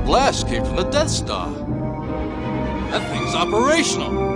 blast came from the Death Star. That thing's operational.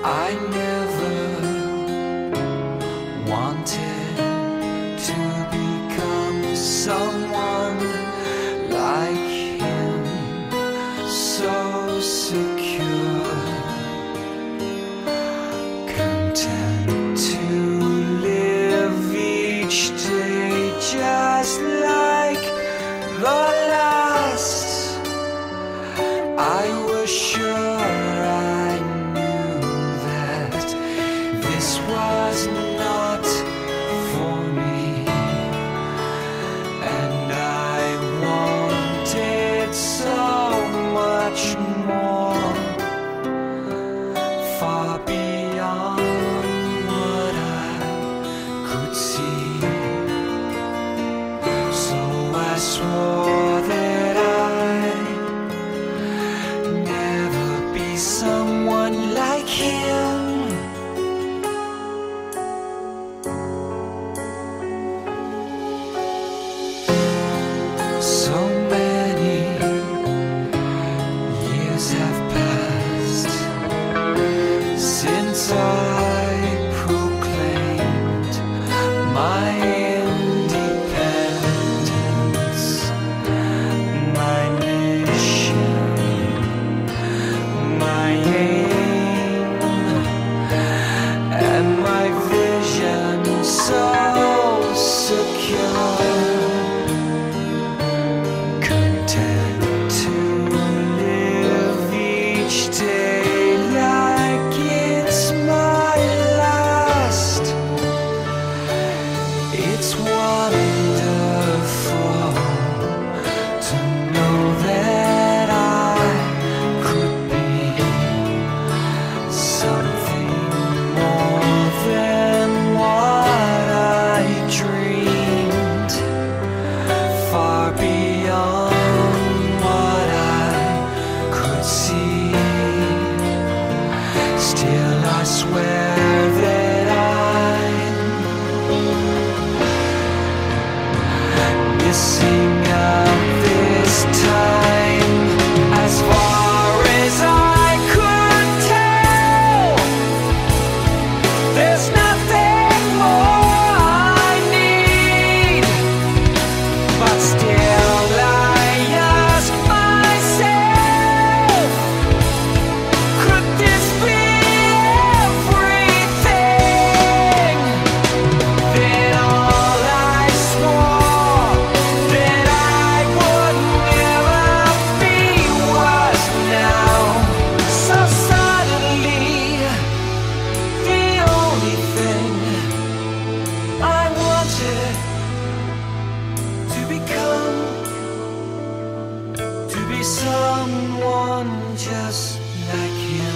I never wanted to become someone like him, so secure, content to live each day just like the last. I was sure I knew that this was not for me, and I wanted so much more, far beyond what I could see. So I swore that I'd never be someone like him. So many years have passed since I proclaimed my independence, my mission, my aim, and my vision so secure. Content to live each day like it's my last. It's wonderful to know that I could be something more than what I dreamed, far beyond what I could see. Still I swear that I'm missing out this time. As far as I could tell, there's nothing more I need, but still I ask myself, could this be everything? Then all I swore that I would never be was now so suddenly the only thing I wanted to become, to be someone just like him.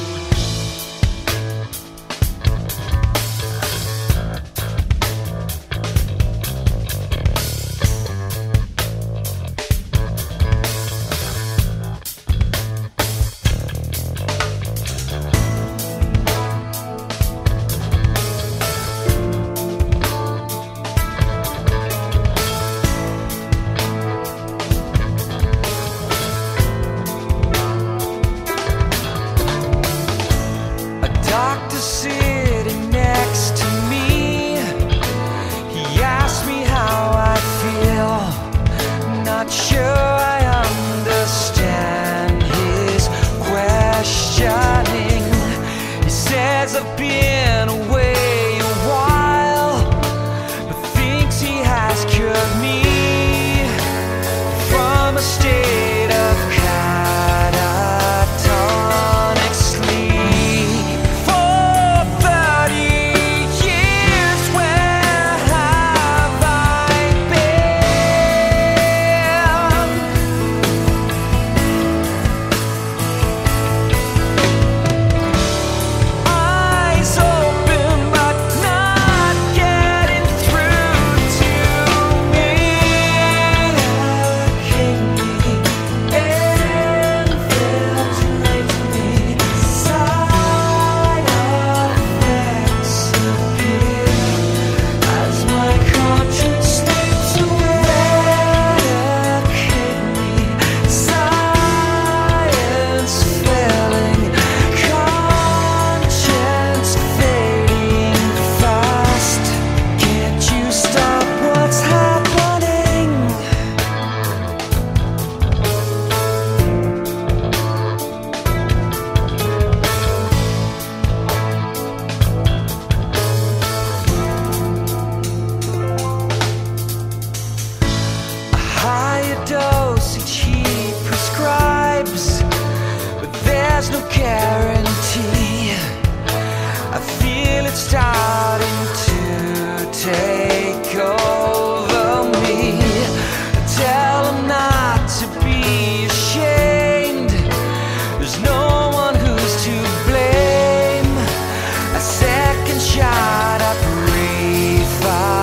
starting to take over me. Tell them not to be ashamed. There's no one who's to blame. A second shot, a brief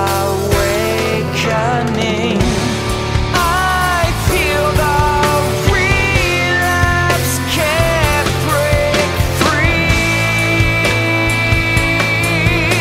awakening. I feel the relapse can't break free.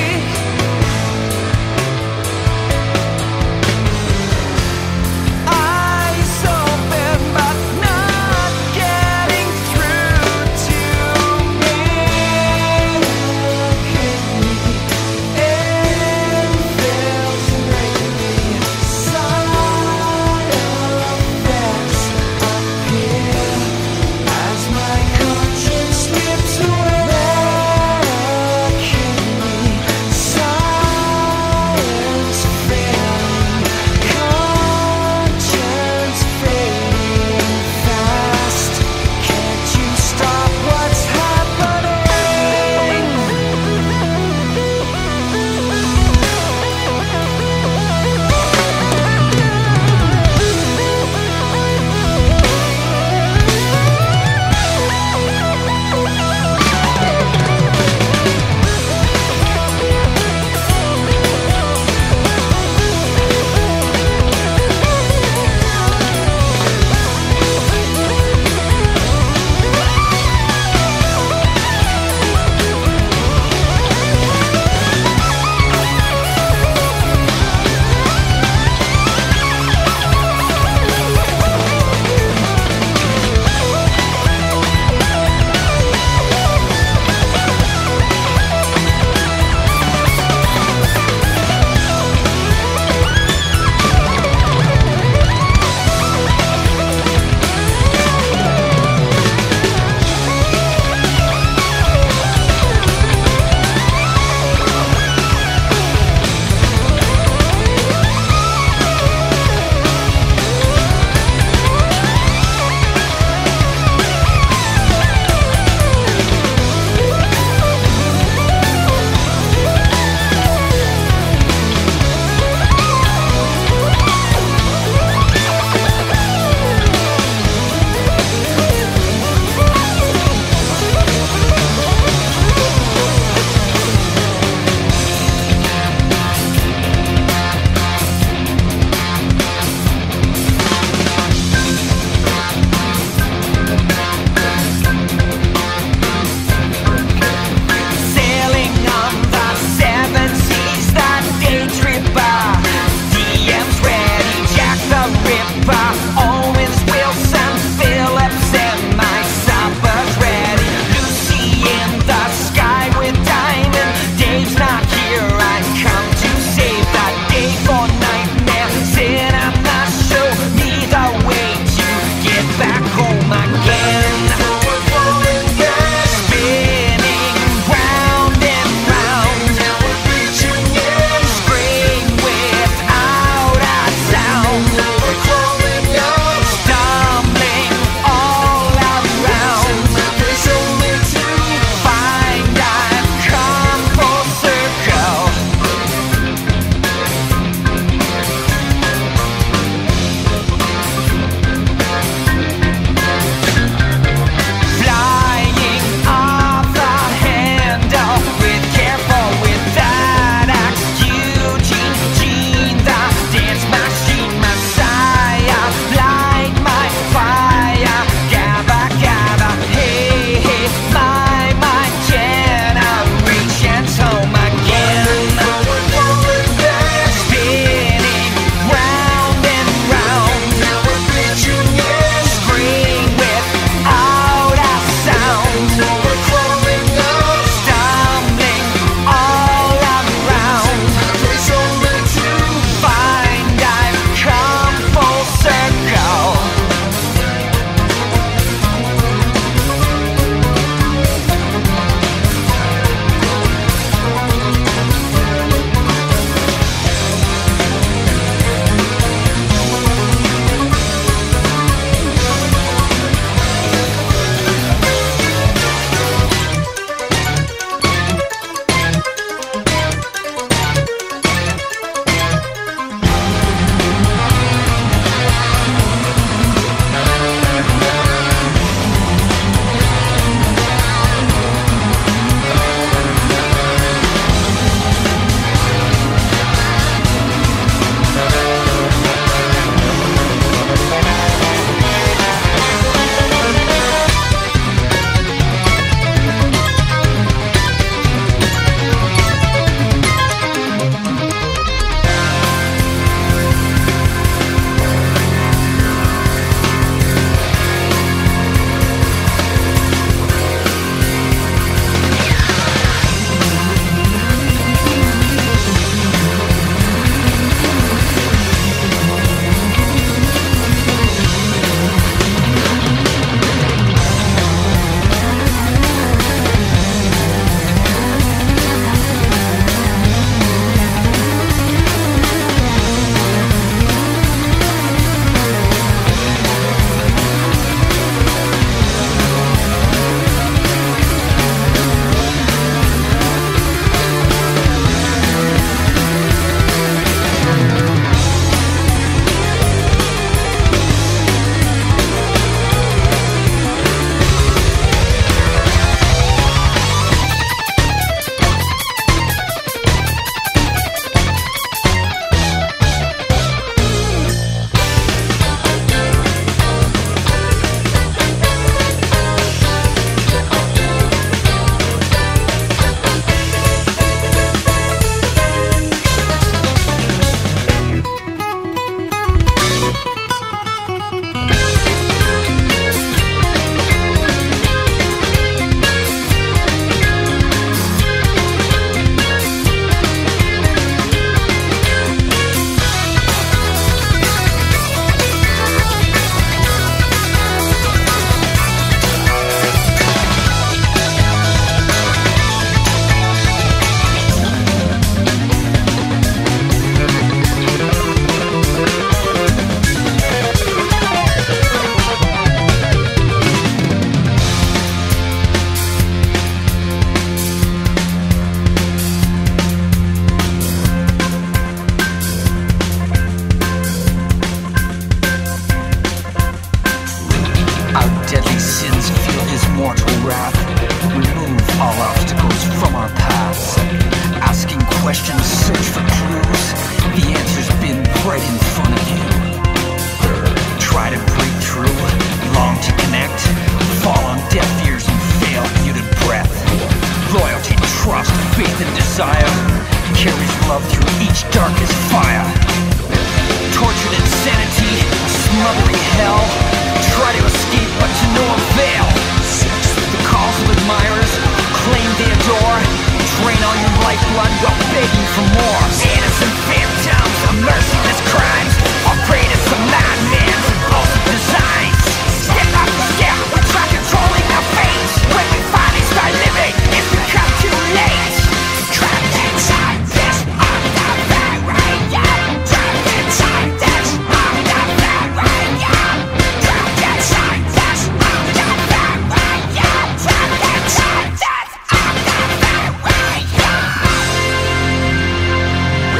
love through each darkest fire. Tortured insanity, smothering hell. Try to escape but to no avail. The calls of admirers, claim they adore. Drain all your lifeblood while begging for more. Innocent phantoms of merciless crimes, all prey to some madman's impulsive designs. Step up, step, we try controlling our fate. When we finally start living, it's become too late. Trapped inside this Octavarium. Trapped inside this Octavarium. Trapped inside this Octavarium. Trapped inside this Octavarium.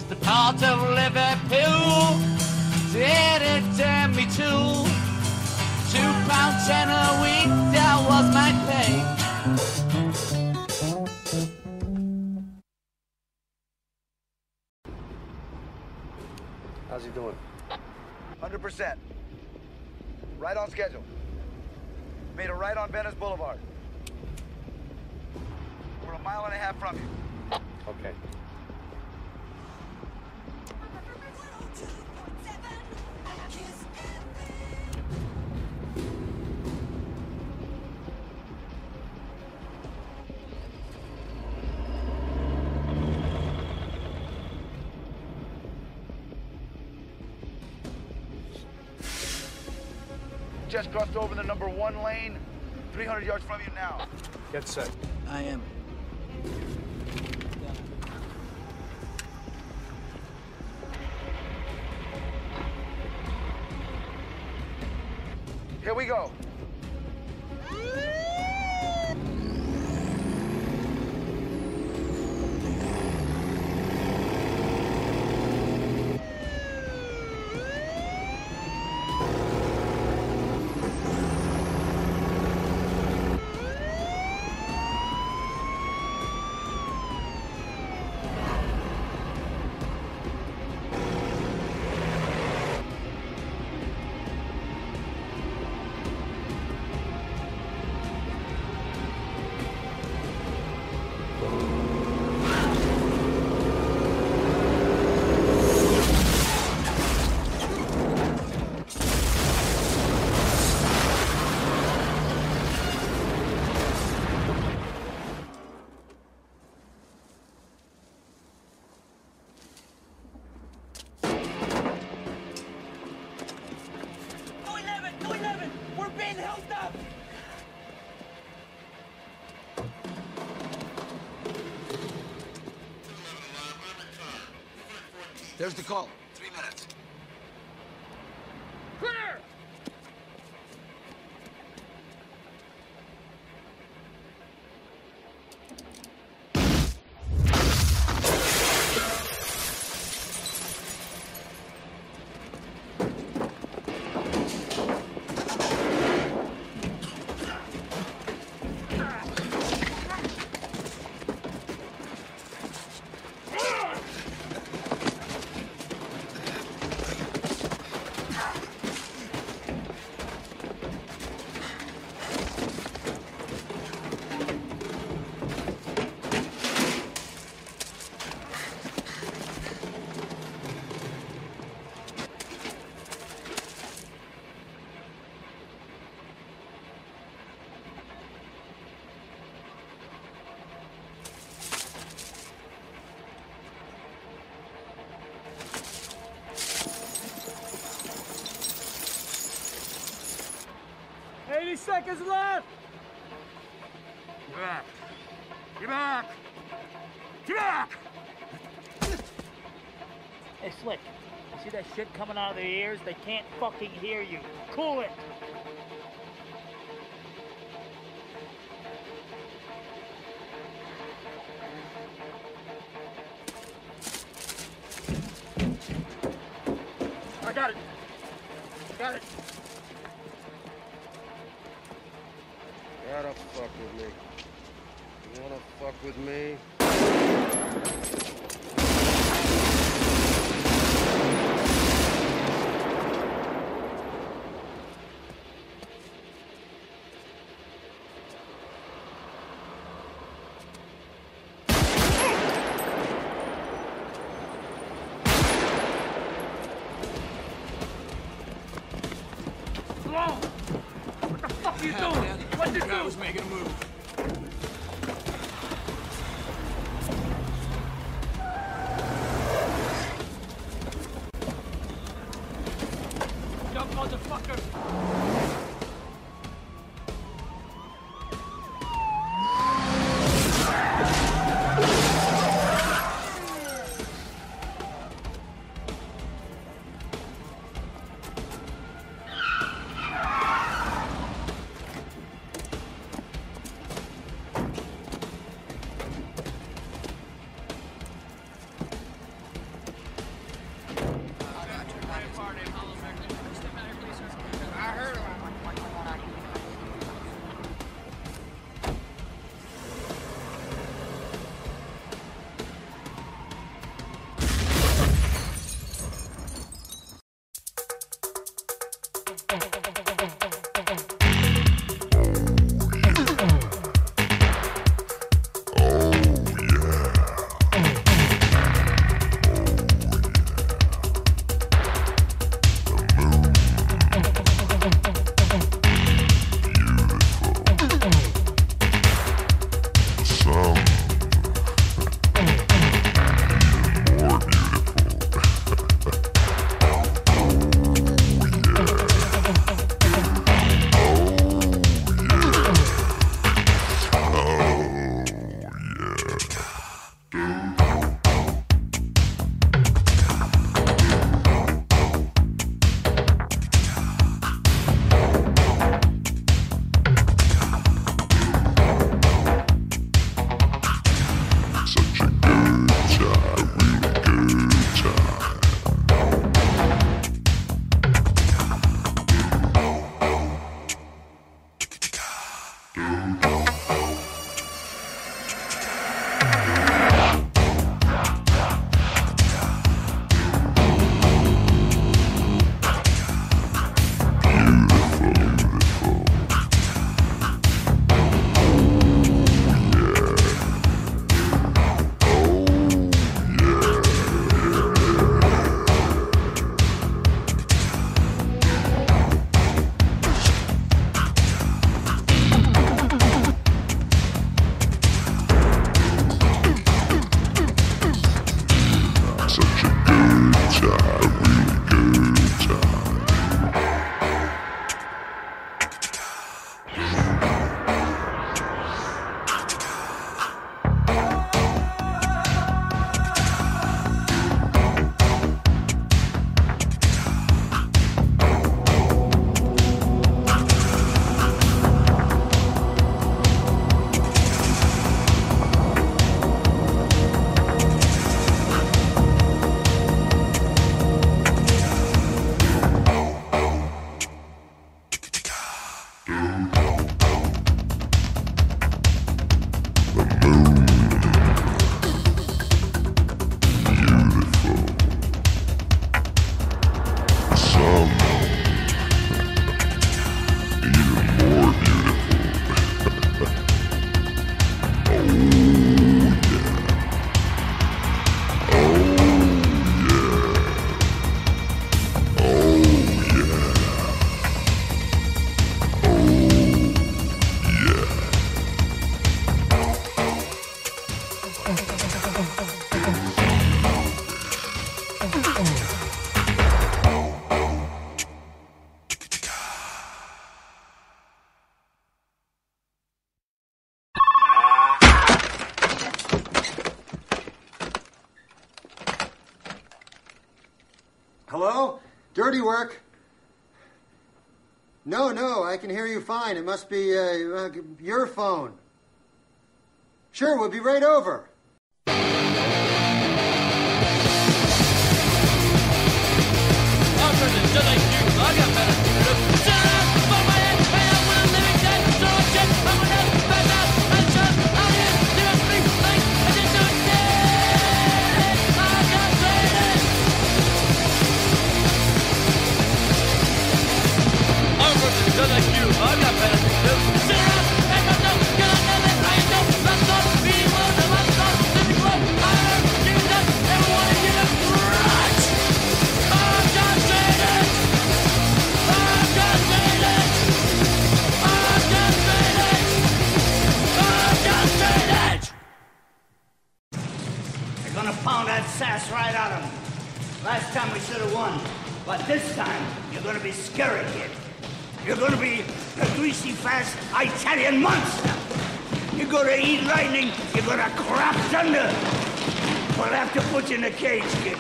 just a part of Liverpool. Turn me to £2.10 a week, that was my pay. How's he doing? 100%. Right on schedule. Made a right on Venice Boulevard. We're a mile and a half from you. Okay. Just crossed over the number 1 lane, 300 yards from you now. Get set. I am. Here we go. There's the call. 3 minutes. Clear! Seconds left! Get back! Get back! Get back! Hey, Slick, you see that shit coming out of their ears? They can't fucking hear you. Cool it! I got it! Got it! Gotta fuck with me. You wanna fuck with me? What the fuck are you doing? What'd you do? I was making a move. Dumb motherfucker! Hello? Dirty work? No, I can hear you fine. It must be your phone. Sure, we'll be right over. Pound that sass right out of him. Last time we should have won, but this time you're gonna be scary, kid. You're gonna be a greasy, fast Italian monster. You're gonna eat lightning. You're gonna crap thunder. We'll have to put you in a cage, kid.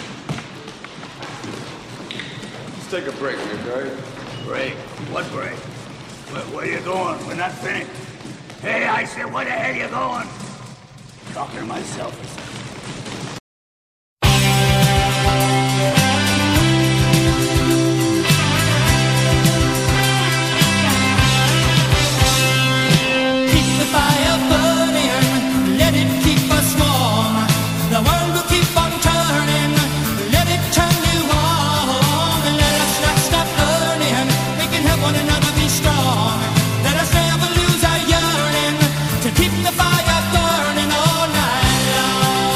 Let's take a break, okay? Break? What break? Where you going? We're not finished. Hey, I said, where the hell you going? Talking to myself or something. Keep the fire burning all night long.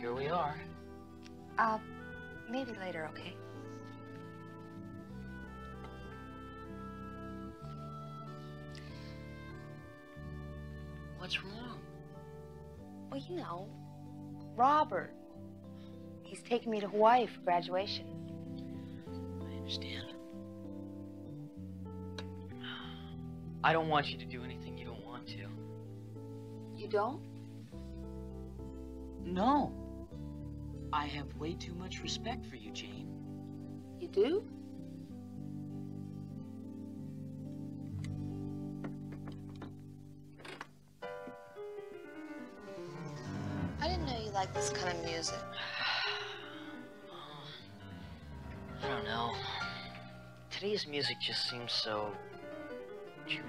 here we are. Maybe later, okay? What's wrong? Well, you know, Robert. He's taking me to Hawaii for graduation. I understand. I don't want you to do anything you don't want to. You don't? No. I have way too much respect for you, Jane. You do? I didn't know you liked this kind of music. I don't know. Today's music just seems so juvenile.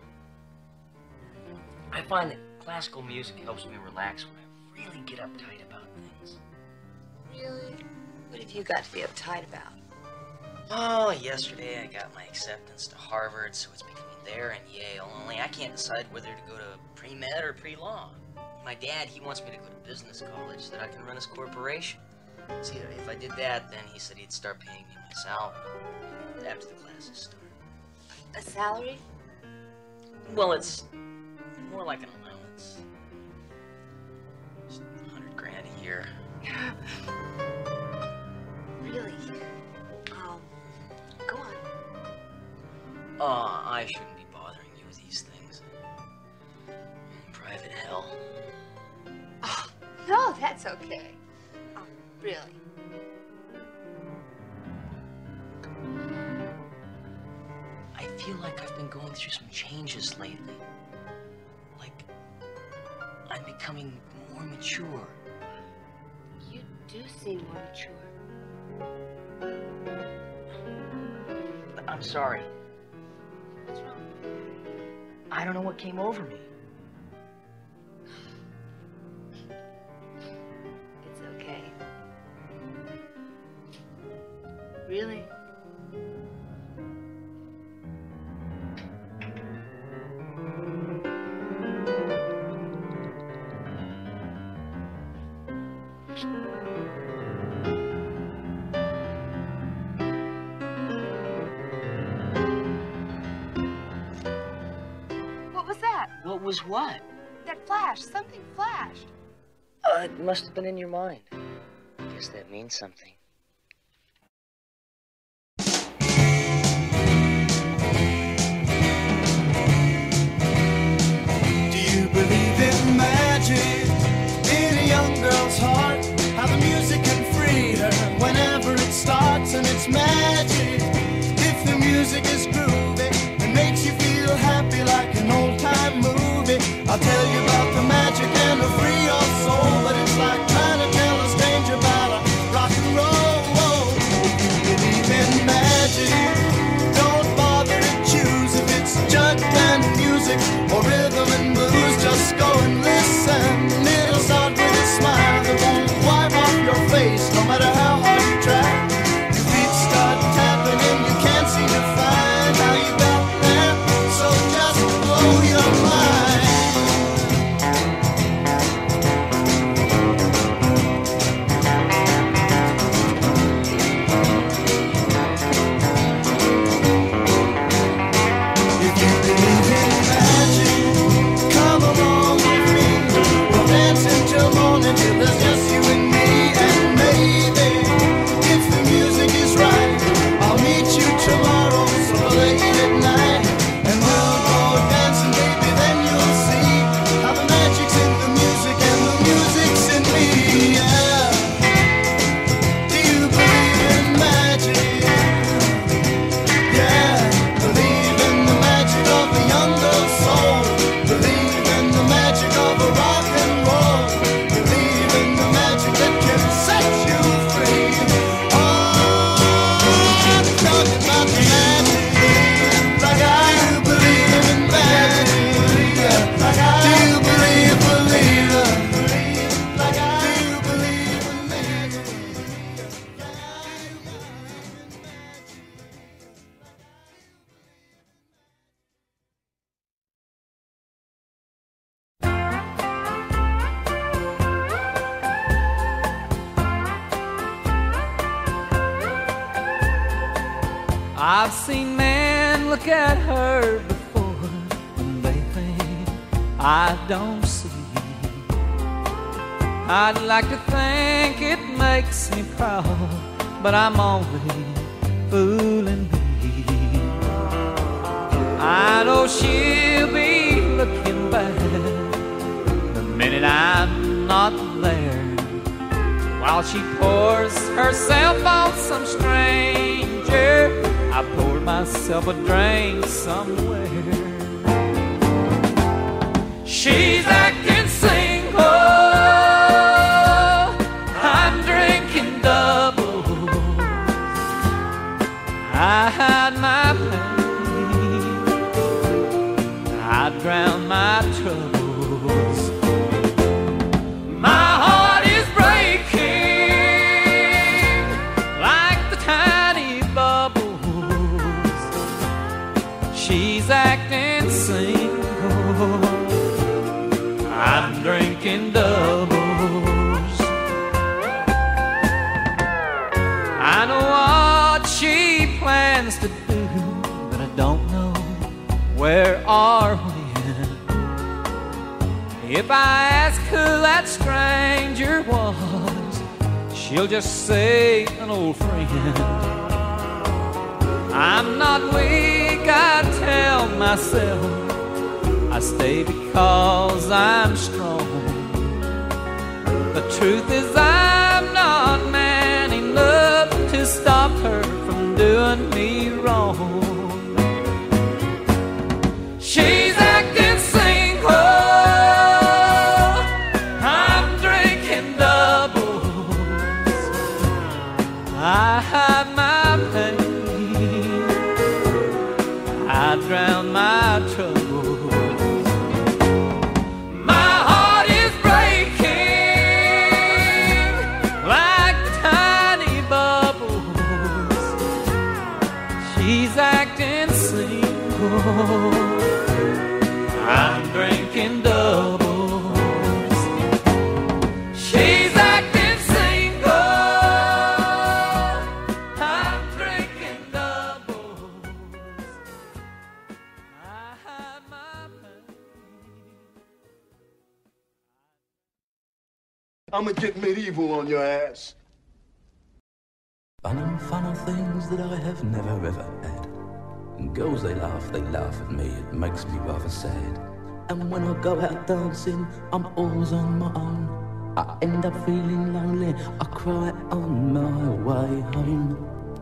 I find that classical music helps me relax when I really get uptight about things. Really? What have you got to be uptight about? Oh, yesterday I got my acceptance to Harvard, so it's between there and Yale. Only I can't decide whether to go to pre-med or pre-law. My dad, he wants me to go to business college so that I can run his corporation. See, if I did that, then he said he'd start paying me my salary after the classes start. A salary? Well, it's more like an allowance. Just $100 grand a year. Really? Go on. I shouldn't be bothering you with these things. Private hell. Oh, no, that's okay. Really? I feel like I've been going through some changes lately. Like, I'm becoming more mature. You do seem more mature. I'm sorry. What's wrong? I don't know what came over me. It's okay. Really? What was that? What was what? That flash. Something flashed. It must have been in your mind. I guess that means something. Do you believe in magic in a young girl's heart? How the music can free her whenever it starts, and it's magic. If the music is groovy and makes you feel happy like an old-time movie, I'll tell you about the magic and it'll free your soul. But it's like trying to tell a stranger about a rock and roll I've seen men look at her before and they think I don't see. I'd like to think it makes me proud, but I'm only fooling me. I know she'll be looking back the minute I'm not there, while she pours herself on some stranger. I poured myself a drink somewhere. She's acting single, I'm drinking doubles. I hide my pain, I drown my troubles. My heart is breaking like the tiny bubbles. She's acting single, I'm drinking doubles. I know what she plans to do, but I don't know where or when. If I ask who that stranger was, she'll just say an old friend. I'm not weak, I tell myself. I stay because I'm strong. The truth is I'm not man enough to stop her from doing me wrong. She's acting single, I'm drinking doubles. I hide my pain, I drown my troubles. She's acting single, I'm drinking doubles. She's acting single, I'm drinking doubles. I hide my pain. I'ma get medieval on your ass. Funny things that I have never ever had. And girls they laugh at me, it makes me rather sad. And when I go out dancing, I'm always on my own. I end up feeling lonely, I cry on my way home.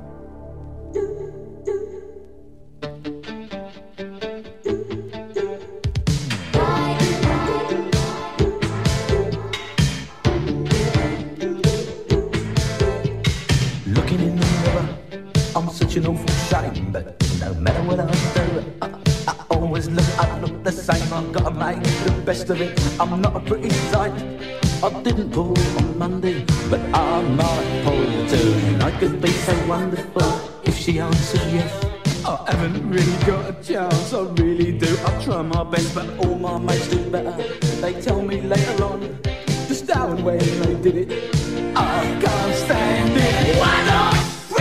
I'm such an awful shame, but no matter what I do, I always look the same. I've got to make the best of it. I'm not a pretty sight. I didn't pull on Monday, but I might pull tonight. Could be so wonderful if she answers yes. I haven't really got a chance, I really do. I try my best, but all my mates do better. They tell me later on just how and when they did it. I can't stand it. Why not?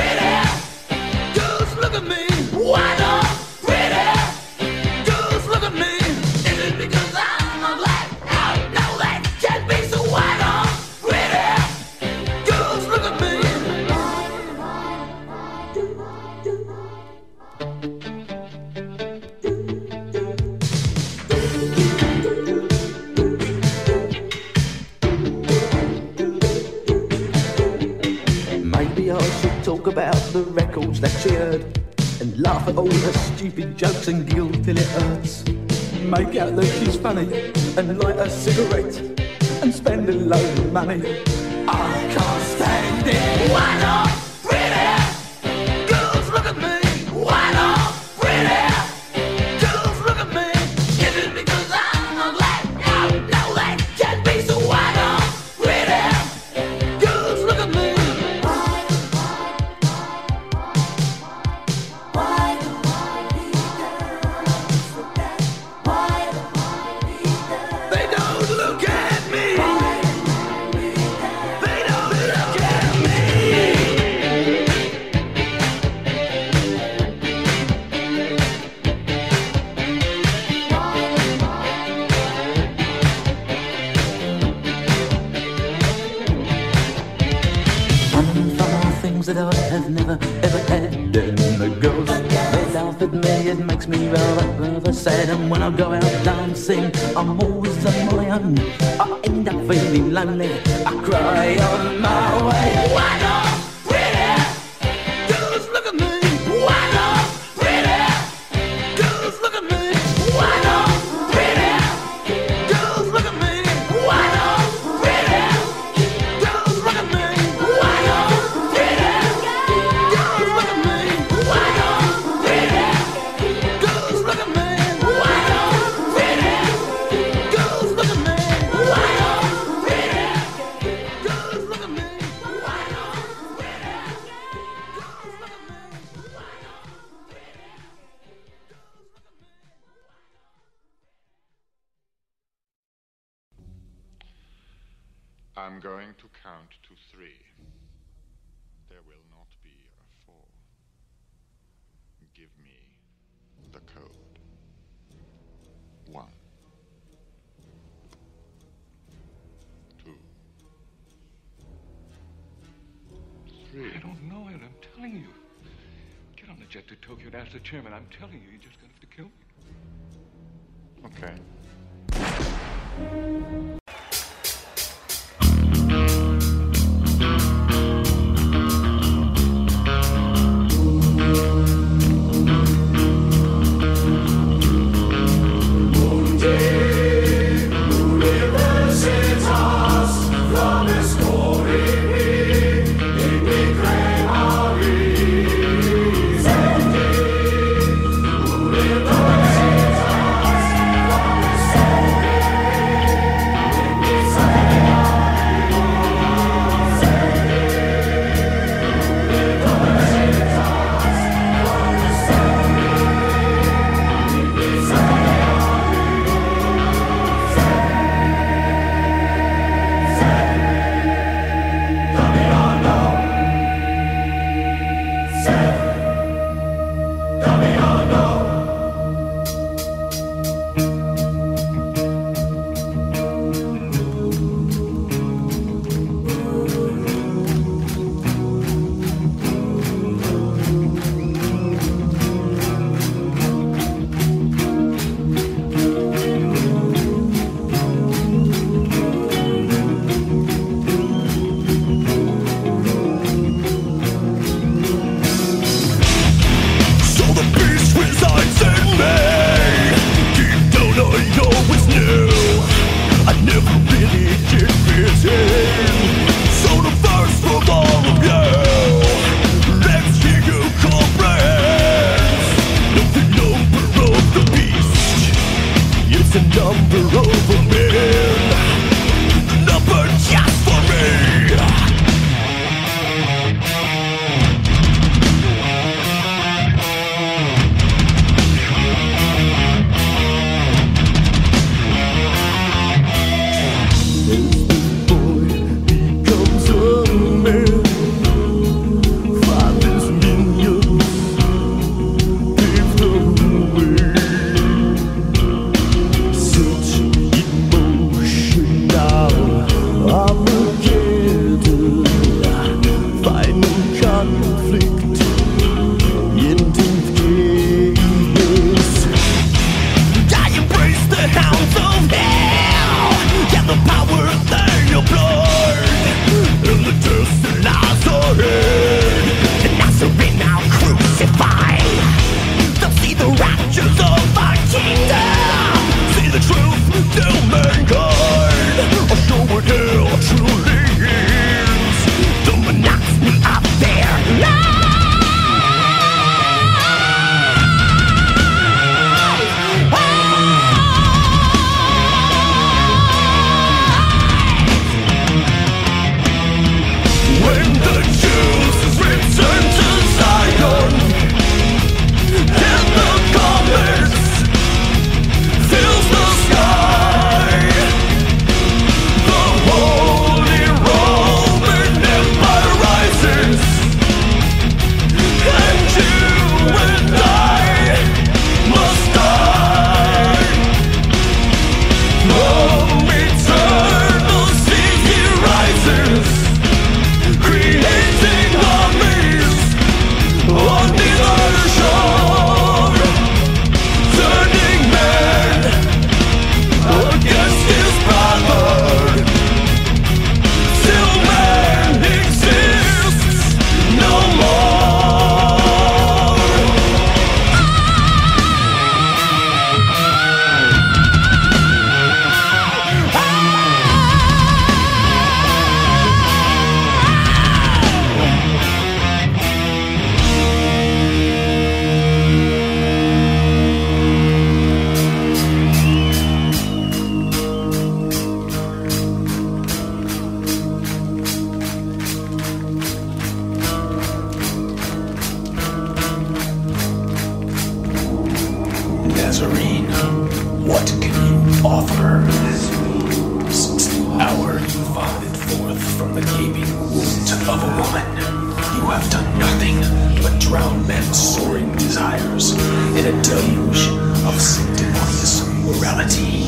Look at me, why not? Pretty girls, look at me. Is it because I'm a black? No, that can't be. So why not? Pretty girls, look at me. Maybe I should talk about the records that she heard, and laugh at all her stupid jokes and giggle till it hurts. Make out that she's funny and light a cigarette and spend a load of money. I can't stand it. Why not? Pretty girls, look at me. Why not? Pretty girls, look at me. Is it because I'm a black? No, that can't be. So why not? Pretty girls, look at me. They don't look at me. They don't look at me. things that I have never ever had. And the girls, they laugh at me, it makes me rather sad. And when I go out dancing, I'm always on my own. I end up feeling lonely, I cry on my way. Why not pretty? Girls, look at me. Why not pretty? Girls, look at me. Why not pretty? Girls, look at me. Why not pretty? Girls, look at me. Why not pretty? Girls, look at me. Why not pretty? Girls, look at me. Why not pretty? Girls, look at me. Why not pretty? Girls, look at me. Why not I'm going to count to 3. There will not be a 4. Give me the code. 1, 2, 3. I don't know it, I'm telling you. Get on the jet to Tokyo and ask the chairman. I'm telling you, you're just gonna have to kill me. Okay. Nazarene, what can you offer? Since the hour you vomited forth from the gaping wound of a woman, you have done nothing but drown men's soaring desires in a deluge of sanctimonious morality.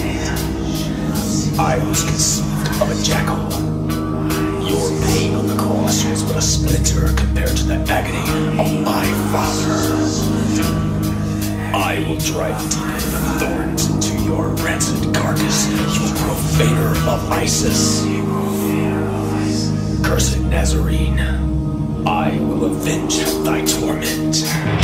I was conceived of a jackal. Your pain on the cross was but a splinter compared to the agony of my father. I will drive deep thorns into your rancid carcass, you profaner of Isis. Cursed Nazarene, I will avenge thy torment.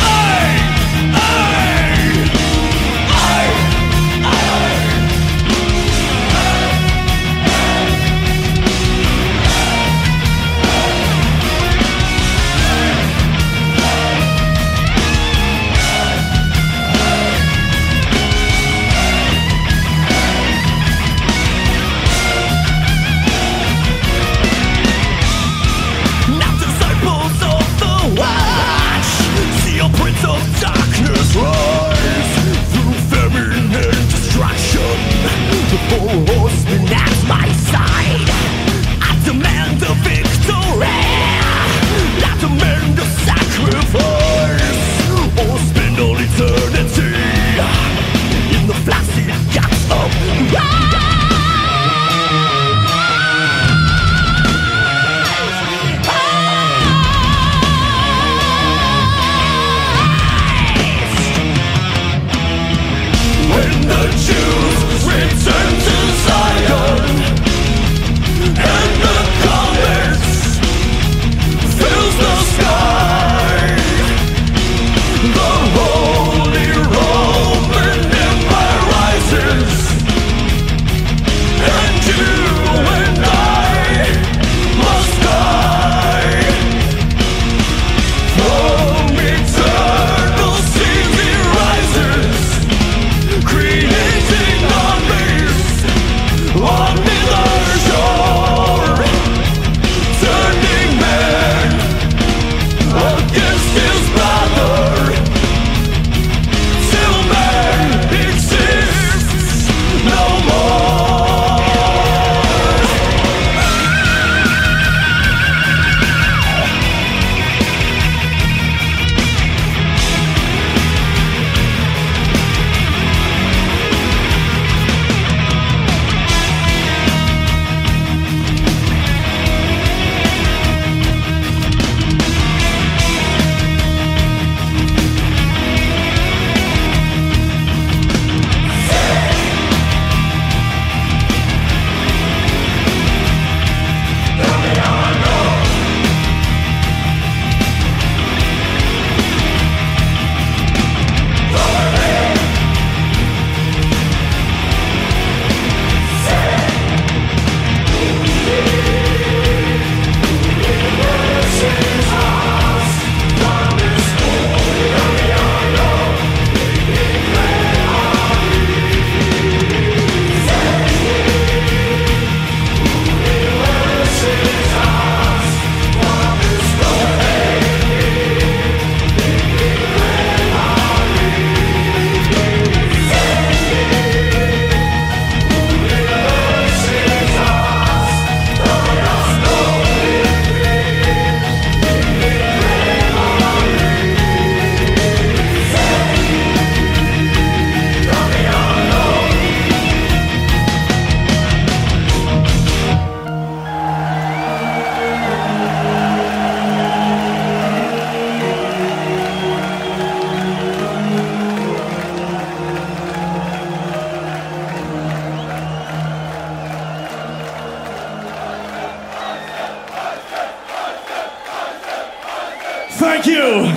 Thank you.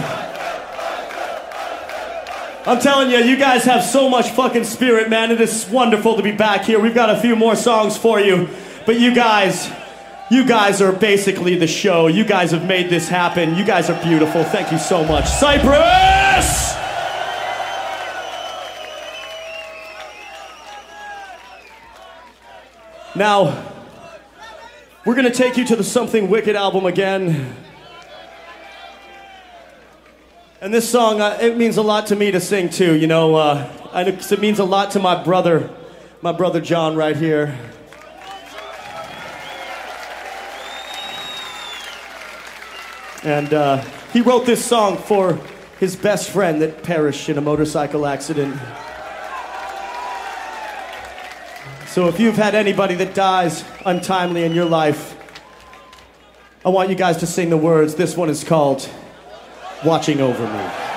I'm telling you, you guys have so much fucking spirit, man. It is wonderful to be back here. We've got a few more songs for you, but you guys are basically the show. You guys have made this happen. You guys are beautiful. Thank you so much. Cypress! Now, we're gonna take you to the Something Wicked album again. And this song, it means a lot to me to sing too, you know. It means a lot to my brother John right here. And he wrote this song for his best friend that perished in a motorcycle accident. So if you've had anybody that dies untimely in your life, I want you guys to sing the words. This one is called Watching Over Me.